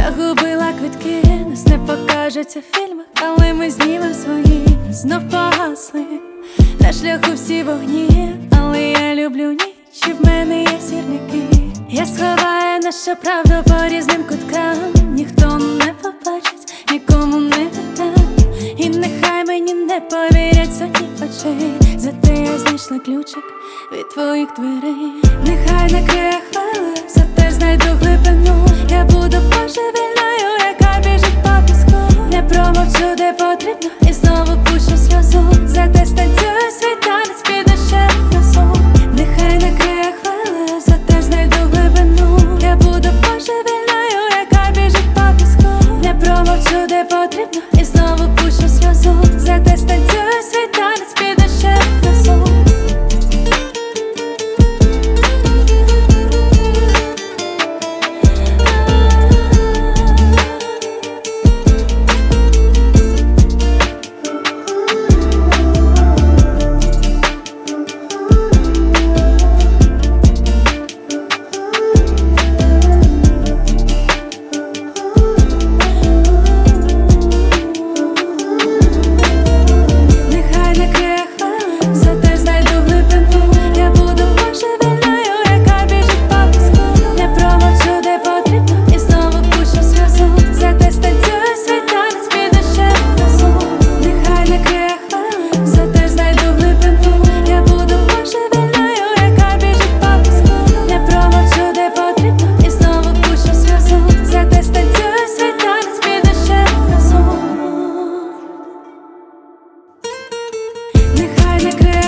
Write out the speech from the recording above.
Загубила квитки, нас не покажеться в фільмах, але ми знімем свої, знов погасли. На шляху всі вогні, але я люблю ніч, і в мене є сірники. Я сховаю нашу правду по різним куткам, ніхто не побачить, нікому не віддам. І нехай мені не повірять сотні очей, зате я знайшла ключик від твоїх дверей. Нехай накриє хвиля, зате знайду глибину. Я буду божевільною, яка біжить по піску. Не промовчу, де потрібно, і знову пущу сльозу. Зате станцюю свій танець під дощем красу. Нехай накриє хвиля, зате знайду глибину. Я буду божевільною, яка біжить по піску. Не промовчу, де потрібно, і знову пущу сльозу. Зате станцюю свій танець під дощем красу. Нехай накриє